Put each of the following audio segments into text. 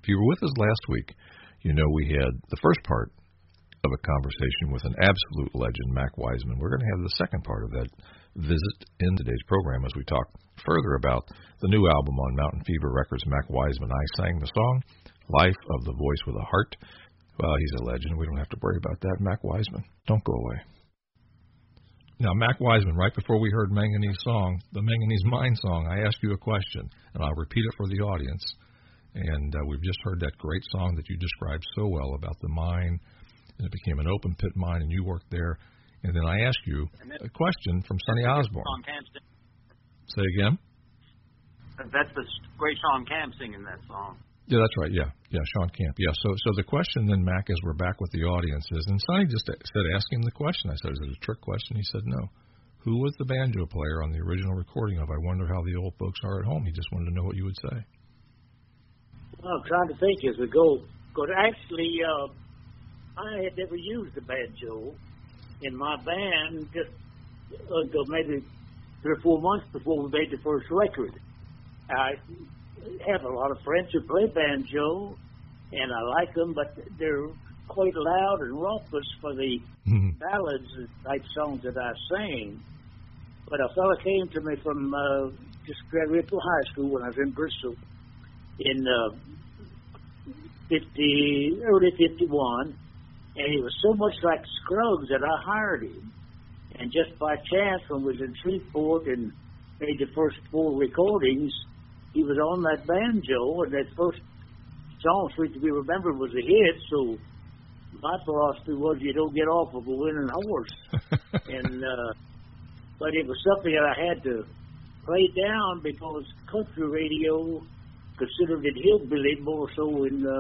If you were with us last week, you know we had the first part of a conversation with an absolute legend, Mac Wiseman. We're going to have the second part of that visit in today's program as we talk further about the new album on Mountain Fever Records, Mac Wiseman. I sang the song, Life of the Voice with a Heart. Well, he's a legend. We don't have to worry about that. Mac Wiseman, don't go away. Now, Mac Wiseman, right before we heard Manganese song, the Manganese Mind song, I asked you a question, and I'll repeat it for the audience. And we've just heard that great song that you described so well about the mine, and it became an open pit mine, and you worked there. And then I asked you a question from Sonny Osborne. Say again? That's the great Sean Camp singing that song. Yeah, that's right. Yeah, Sean Camp. Yeah. So the question then, Mac, as we're back with the audience is, and Sonny just said, ask him the question. I said, is it a trick question? He said, no. Who was the banjo player on the original recording of I Wonder How the Old Folks Are at Home? He just wanted to know what you would say. Well, I'm trying to think as we go. But actually, I had never used the banjo in my band just until maybe 3 or 4 months before we made the first record. I have a lot of friends who play banjo, and I like them, but they're quite loud and raucous for the ballads type songs that I sing. But a fellow came to me from just graduated from high school when I was in Bristol in early 51, and he was so much like Scruggs that I hired him. And just by chance, when we was in Shreveport and made the first 4 recordings, he was on that banjo, and that first song, Sweet to Be Remembered, was a hit, so my philosophy was you don't get off of a winning horse. And but it was something that I had to play down because country radio considered it hillbilly more so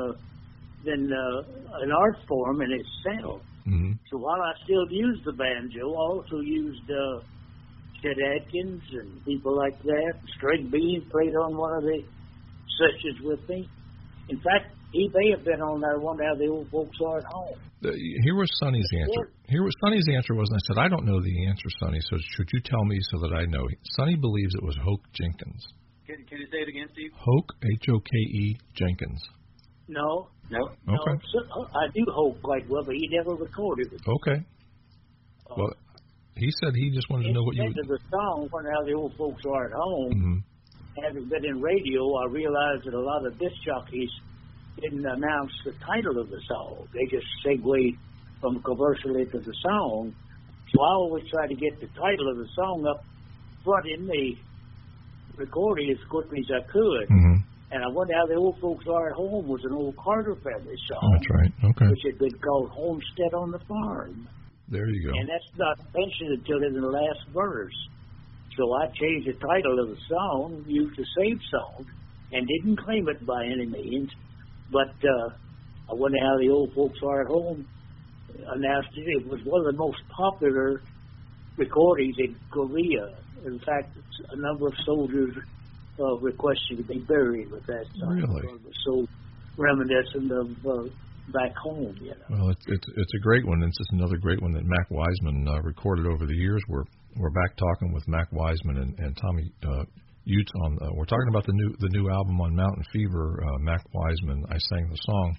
than an art form in itself. Mm-hmm. So while I still used the banjo, I also used Chet Atkins and people like that. String Bean played on one of the sessions with me. In fact, he may have been on that one How the Old Folks Are at Home. Here was Sonny's answer. Sonny's answer was, and I said, I don't know the answer, Sonny, so should you tell me so that I know? Sonny believes it was Hoke Jenkins. Can you say it again, Steve? Hoke, H-O-K-E, Jenkins. No. Okay. No, I do Hoke quite well, but he never recorded it. Okay. Well, he said he just wanted to know what you would... the song, When How the Old Folks Are at Home, mm-hmm. having been in radio, I realized that a lot of disc jockeys didn't announce the title of the song. They just segued from commercially to the song. So I always try to get the title of the song up front in the recording as quickly as I could. Mm-hmm. And I Wonder How the Old Folks Are at Home was an old Carter family song. Oh, that's right. Okay. Which had been called Homestead on the Farm. There you go. And that's not mentioned until in the last verse. So I changed the title of the song, used the same song, and didn't claim it by any means. But I Wonder How the Old Folks Are at Home announced it. It was one of the most popular recordings in Korea. In fact, a number of soldiers requested to be buried with that song. Really? It was so reminiscent of back home, you know. Well, it's a great one. It's just another great one that Mac Wiseman recorded over the years. We're back talking with Mac Wiseman and Tommy Utes on. We're talking about the new album on Mountain Fever. Mac Wiseman, I sang the song.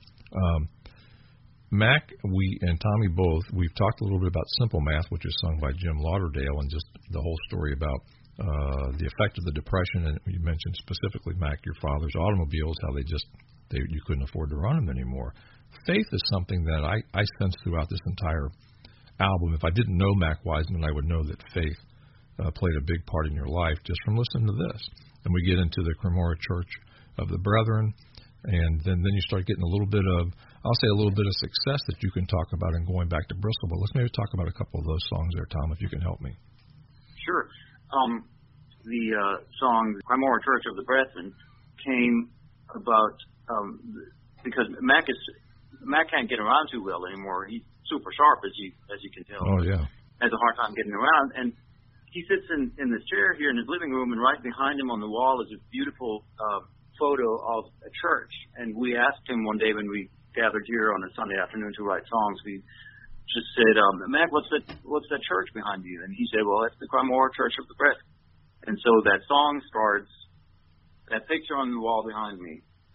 Mac, and Tommy both. We've talked a little bit about Simple Math, which is sung by Jim Lauderdale, and just the whole story about the effect of the Depression. And you mentioned specifically, Mac, your father's automobiles, how you couldn't afford to run them anymore. Faith is something that I sense throughout this entire album. If I didn't know Mac Wiseman, I would know that faith played a big part in your life just from listening to this. And we get into the Cremora Church of the Brethren, and then you start getting a little bit of success that you can talk about in going back to Bristol. But let's maybe talk about a couple of those songs there, Tom, if you can help me. Sure. The song Cremora Church of the Brethren came about because Mac can't get around too well anymore. He's super sharp, as you can tell. Oh, yeah. Has a hard time getting around. And he sits in this chair here in his living room, and right behind him on the wall is a beautiful photo of a church. And we asked him one day when we gathered here on a Sunday afternoon to write songs, we just said, Mac, what's that church behind you? And he said, well, that's the Cremora Church of the Brethren. And so that song starts, that picture on the wall behind me,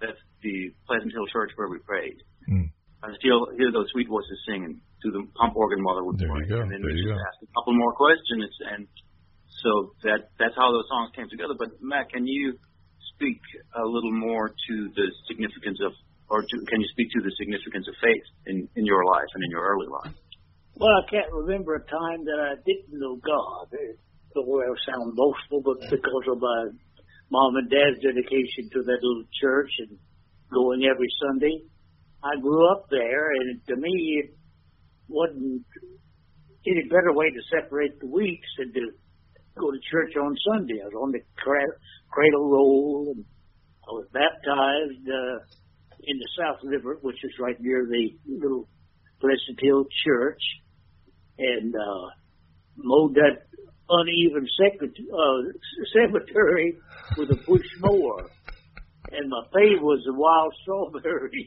That's the Pleasant Hill Church where we prayed. Mm. I still hear those sweet voices singing through the pump organ while they were playing. There you go. And then There we you just go. asked a couple more questions, and so that's how those songs came together. But Matt, can you speak a little more to the significance of, can you speak to the significance of faith in your life and in your early life? Well, I can't remember a time that I didn't know God. Don't want to sound boastful, but because of my mom and dad's dedication to that little church and going every Sunday, I grew up there, and to me, it wasn't any better way to separate the weeks than to go to church on Sunday. I was on the cradle roll, and I was baptized in the South River, which is right near the little Pleasant Hill Church, and mowed that uneven cemetery with a push mower. And my pay was the wild strawberries.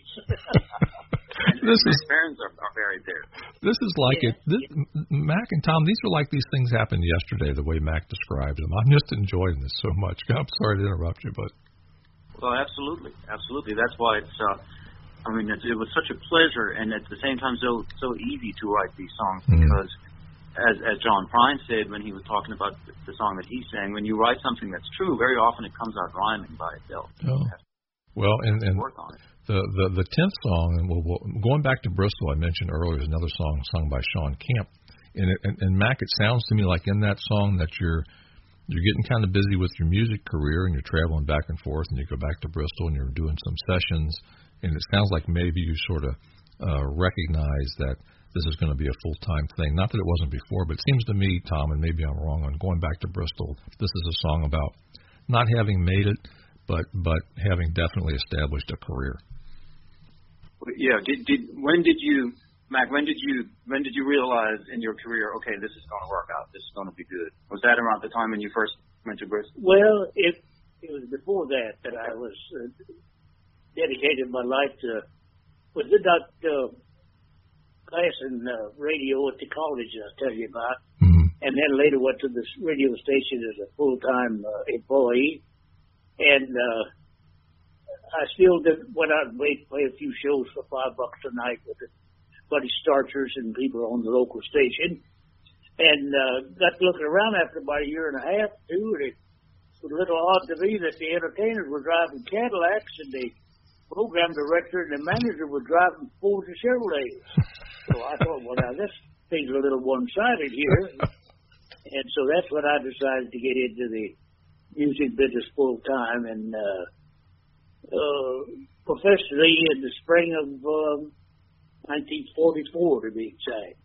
My parents are buried there. This is like Mac and Tom, these are like these things happened yesterday, the way Mac describes them. I'm just enjoying this so much. I'm sorry to interrupt you, but... Well, absolutely. That's why it's, it was such a pleasure, and at the same time so easy to write these songs, because as John Prine said when he was talking about the song that he sang, when you write something that's true, very often it comes out rhyming by itself. Oh. Well, and work on it. The 10th song, and going back to Bristol, I mentioned earlier, is another song sung by Sean Camp. And Mac, it sounds to me like in that song that you're getting kind of busy with your music career, and you're traveling back and forth, and you go back to Bristol, and you're doing some sessions, and it sounds like maybe you sort of recognize that this is going to be a full-time thing. Not that it wasn't before, but it seems to me, Tom, and maybe I'm wrong, on going back to Bristol, this is a song about not having made it, but having definitely established a career. Yeah. When did you realize in your career, okay, this is going to work out, this is going to be good? Was that around the time when you first went to Bristol? Well, it was before that I was dedicated my life to, was it not class in radio at the college I'll tell you about, and then later went to this radio station as a full-time employee, and I still went out and play a few shows for $5 a night with the Buddy Starchers and people on the local station, and got looking around after about a year and a half, too, and it was a little odd to me that the entertainers were driving Cadillacs and the program director and the manager were driving Fords and Chevrolets. So I thought, well, now this thing's a little one-sided here. And so that's when I decided to get into the music business full-time, and professionally in the spring of 1944, to be exact.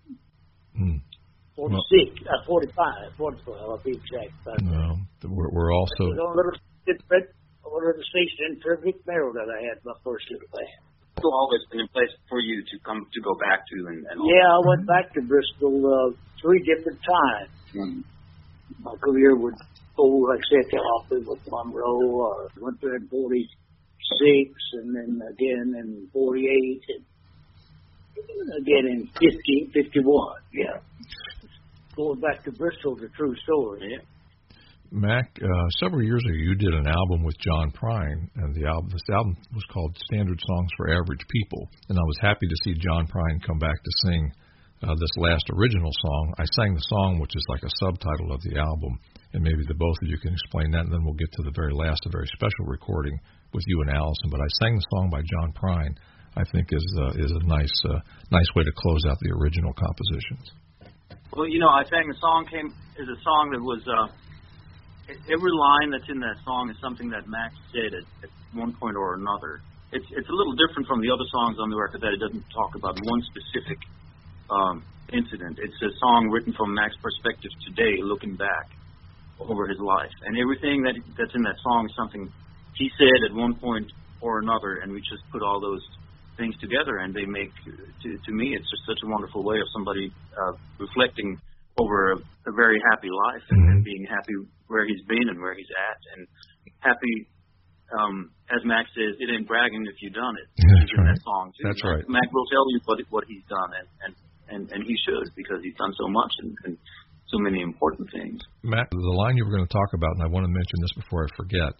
45, I'll be exact. Well, we're also... It was on a little station in Frederick, Maryland, I had my first little band. It's always been in place for you to go back to, and I went back to Bristol 3 different times. My career would go, like I said, to Hoffman with Monroe, or went there in 46, and then again in 48, and again in 51. Yeah, going back to Bristol is a true story. Yeah. Mac, several years ago, you did an album with John Prine, and this album was called Standard Songs for Average People. And I was happy to see John Prine come back to sing this last original song. I sang the song, which is like a subtitle of the album, and maybe the both of you can explain that, and then we'll get to the very last, a very special recording with you and Allison. But I sang the song by John Prine, I think is a nice way to close out the original compositions. Well, I sang the song is a song that was... every line that's in that song is something that Max said at one point or another. It's a little different from the other songs on the record that it doesn't talk about one specific incident. It's a song written from Max's perspective today, looking back over his life. And everything that's in that song is something he said at one point or another, and we just put all those things together, and they make, to me, it's just such a wonderful way of somebody reflecting over a very happy life and being happy where he's been and where he's at, and happy, as Max says, it ain't bragging if you've done it. That's right. That song too. That's right. Max will tell you what he's done, and he should, because he's done so much and so many important things. Matt, the line you were going to talk about, and I want to mention this before I forget,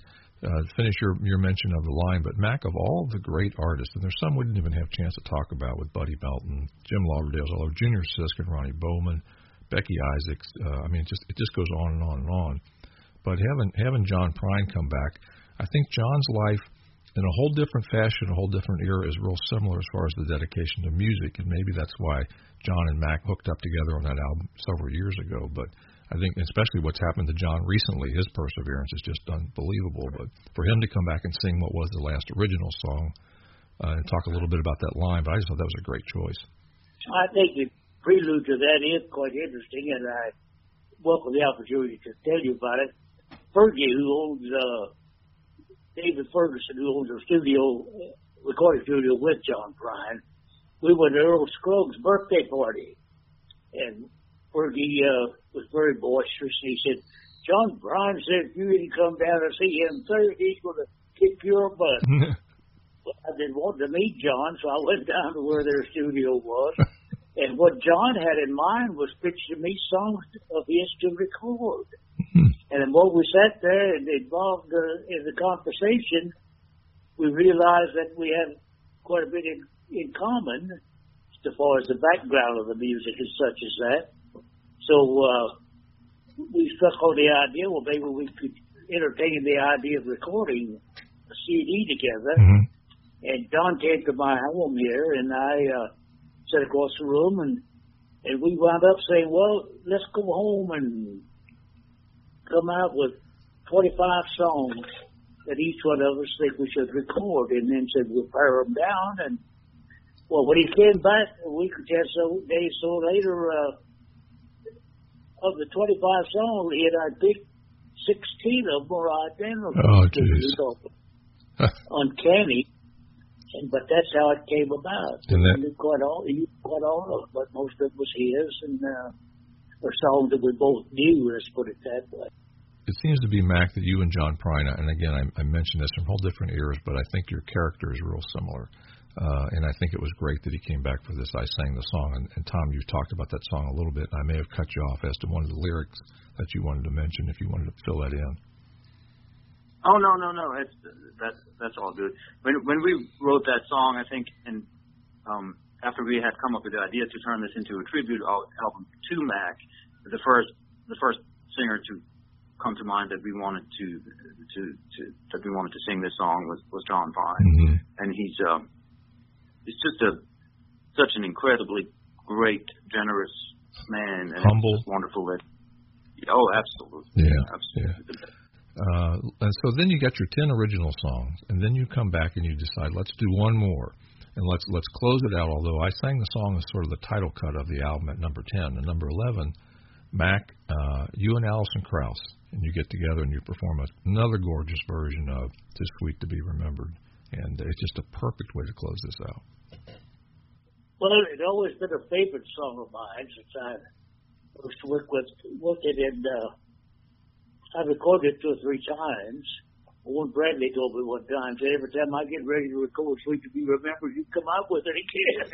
finish your mention of the line, but Mac, of all the great artists, and there's some we didn't even have a chance to talk about with Buddy Melton, Jim Lauderdale, Junior Sisk and Ronnie Bowman, Becky Isaacs. It just goes on and on and on. But having John Prine come back, I think John's life in a whole different fashion, a whole different era, is real similar as far as the dedication to music, and maybe that's why John and Mac hooked up together on that album several years ago. But I think especially what's happened to John recently, his perseverance is just unbelievable. But for him to come back and sing what was the last original song and talk a little bit about that line, but I just thought that was a great choice. I think the prelude to that is quite interesting, and I welcome the opportunity to tell you about it. Fergie, who owns David Ferguson, who owns a recording studio with John Prine, we went to Earl Scruggs' birthday party, and Fergie was very boisterous. He said, "John Prine said if you didn't come down and see him Thursday, he's going to kick your butt." Well, I didn't want to meet John, so I went down to where their studio was. And what John had in mind was pitching me songs of his to record. And the more we sat there and involved in the conversation, we realized that we had quite a bit in common as far as the background of the music and such as that. So we struck on the idea, well, maybe we could entertain the idea of recording a CD together. Mm-hmm. And John came to my home here, and I sat across the room, and we wound up saying, well, let's go home and come out with 25 songs that each one of us think we should record, and then said we'll pare them down. And well, when he came back a week or 10 days later, of the 25 songs, he had picked 16 of them were identical. Oh, jeez. Uncanny. But that's how it came about. He knew quite all of it, but most of it was his, and or songs that we both knew, let's put it that way. It seems to be, Mac, that you and John Prine, and again, I mentioned this from whole different eras, but I think your character is real similar. And I think it was great that he came back for this I Sang the Song. And Tom, you talked about that song a little bit, and I may have cut you off as to one of the lyrics that you wanted to mention, if you wanted to fill that in. Oh, no. That's all good. When we wrote that song, I think, and after we had come up with the idea to turn this into a tribute album to Mac, the first singer to come to mind that we wanted to sing this song was John Prine. Mm-hmm. And he's just such an incredibly great, generous man, and humble, it's wonderful that. Oh, absolutely. Yeah, absolutely. Yeah. And so then you got your 10 original songs, and then you come back and you decide, let's do one more, and let's close it out. Although I Sang the Song is sort of the title cut of the album at number 10, and number 11, Mac, you and Alison Krauss, and you get together and you perform another gorgeous version of "Too Sweet to Be Remembered," and it's just a perfect way to close this out. Well, it's always been a favorite song of mine since I was working in. I recorded it 2 or 3 times. Warren Bradley told me one time, said, every time I get ready to record "Sweet to Be Remembered," you come out with it again.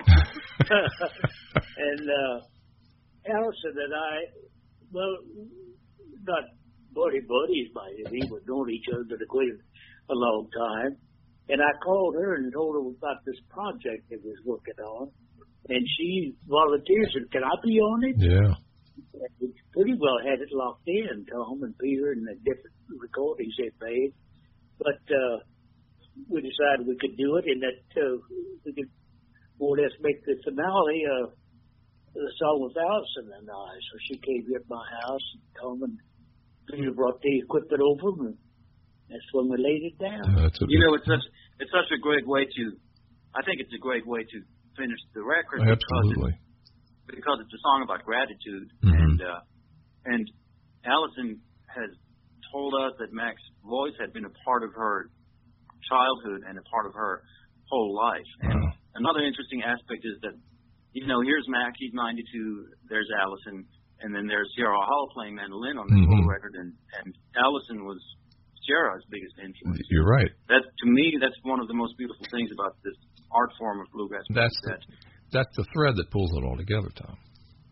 And Alison and I, well, not buddies by any means, we've known each other a long time. And I called her and told her about this project that we was working on. And she volunteered and said, "Can I be on it?" Yeah. We pretty well had it locked in, Tom and Peter, and the different recordings they made. But we decided we could do it, and that we could more or less make the finale of the song with Alison and I. So she came here at my house, and Tom and Peter brought the equipment over, and that's when we laid it down. It's such a great way to. I think it's a great way to finish the record. Absolutely. Because it's a song about gratitude, mm-hmm. and Alison has told us that Mac's voice had been a part of her childhood and a part of her whole life. And another interesting aspect is that, here's Mac, he's 92, there's Alison, and then there's Sierra Hull playing mandolin on this mm-hmm. whole record, and Alison was Sierra's biggest influence. You're right. That, to me, that's one of the most beautiful things about this art form of bluegrass. That's the thread that pulls it all together, Tom.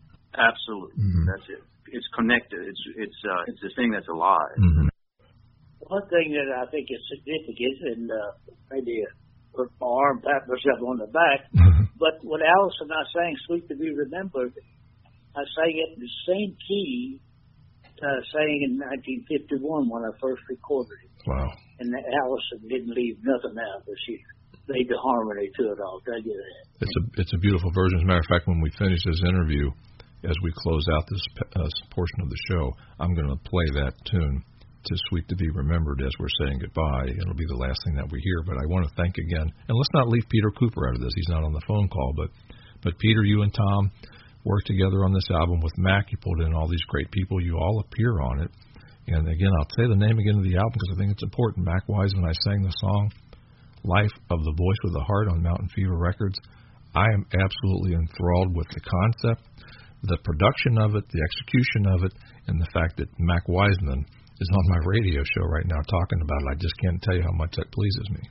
Absolutely, mm-hmm. That's it. It's connected. It's the thing that's alive. Mm-hmm. one thing that I think is significant, and maybe put my arm, pat myself on the back, but when Alice and I sang Sweet to Be Remembered, I sang it in the same key sang in 1951 when I first recorded it. Wow. And Allison didn't leave nothing out, but she made the harmony to it all. Tell you that. It's a beautiful version. As a matter of fact, when we finish this interview, as we close out this portion of the show, I'm going to play that tune to Sweet to Be Remembered as we're saying goodbye. It'll be the last thing that we hear, but I want to thank again, and let's not leave Peter Cooper out of this. He's not on the phone call, but Peter, you and Tom worked together on this album with Mac. You pulled in all these great people. You all appear on it. And again, I'll say the name again of the album because I think it's important. Mac Wiseman, I sang the song Life of the Voice with a Heart on Mountain Fever Records. I am absolutely enthralled with the concept, the production of it, the execution of it, and the fact that Mac Wiseman is on my radio show right now talking about it. I just can't tell you how much that pleases me.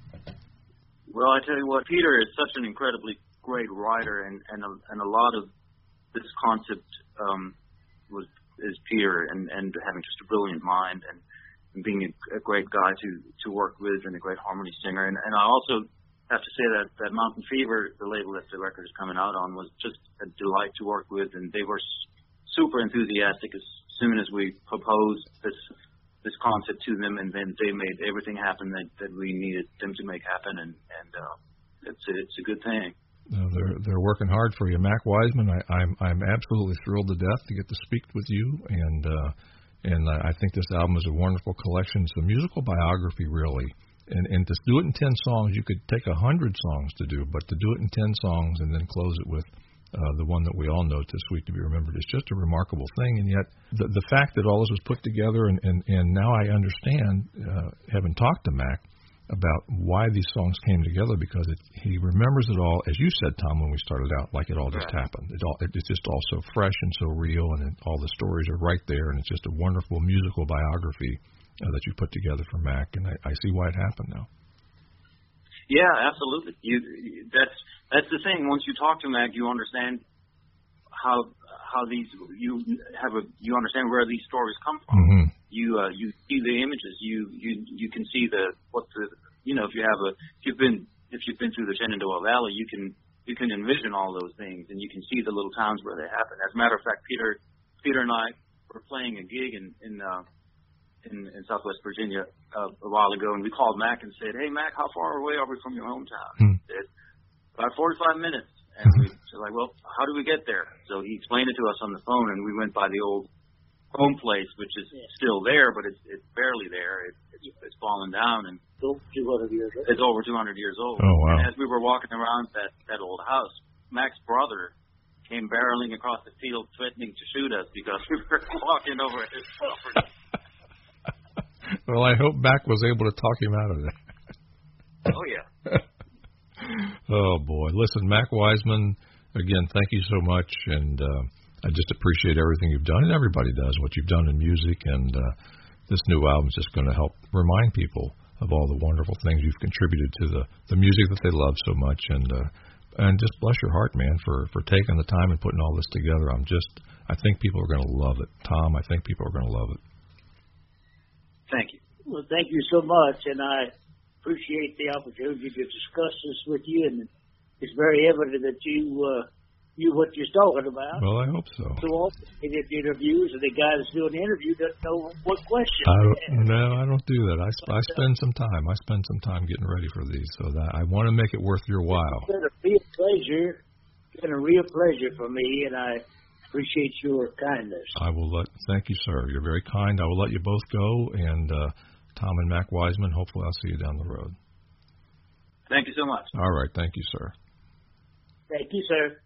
Well, I tell you what, Peter is such an incredibly great writer, and a lot of this concept is Peter and having just a brilliant mind and being a great guy to work with and a great harmony singer. And I also have to say that Mountain Fever, the label that the record is coming out on, was just a delight to work with, and they were super enthusiastic as soon as we proposed this concept to them, and then they made everything happen that we needed them to make happen, and it's a good thing. They're working hard for you, Mac Wiseman. I'm absolutely thrilled to death to get to speak with you, and I think this album is a wonderful collection. It's a musical biography, really, and to do it in 10 songs, you could take 100 songs to do, but to do it in 10 songs and then close it with the one that we all know, "Too Sweet to Be Remembered," is just a remarkable thing. And yet, the fact that all this was put together, and now I understand, having talked to Mac, about why these songs came together, because he remembers it all, as you said, Tom, when we started out, like it all just happened. It's just all so fresh and so real, and all the stories are right there, and it's just a wonderful musical biography that you put together for Mac, and I see why it happened now. Yeah, absolutely. That's the thing. Once you talk to Mac, you understand how these you understand where these stories come from. Mm-hmm. You see the images. You can see if you've been through the Shenandoah Valley, you can envision all those things, and you can see the little towns where they happen. As a matter of fact, Peter and I were playing a gig in Southwest Virginia a while ago, and we called Mac and said, "Hey Mac, how far away are we from your hometown?" He said, "About 45 minutes." And we said, like, "Well, how do we get there?" So he explained it to us on the phone, and we went by the old home place, which is still there, but it's barely there. It's fallen down, and it's over 200 years old. It's over 200 years old. Oh, wow. And as we were walking around that old house, Mac's brother came barreling across the field threatening to shoot us because we were walking over his property. Well, I hope Mac was able to talk him out of that. Oh, yeah. Oh, boy. Listen, Mac Wiseman, again, thank you so much, and I just appreciate everything you've done, and everybody does, what you've done in music, and this new album is just going to help remind people of all the wonderful things you've contributed to the music that they love so much, and just bless your heart, man, for taking the time and putting all this together. I think people are going to love it. Tom, I think people are going to love it. Thank you. Well, thank you so much, and I appreciate the opportunity to discuss this with you, and it's very evident that you what you're talking about. Well, I hope so. So often in interviews, and the guy that's doing the interview doesn't know what question. No, I don't do that. I spend some time. I spend some time getting ready for these, so that I want to make it worth your while. It's been a real pleasure. It's been a real pleasure for me, and I appreciate your kindness. Thank you, sir. You're very kind. I will let you both go, and Tom and Mac Wiseman, hopefully I'll see you down the road. Thank you so much. All right. Thank you, sir. Thank you, sir.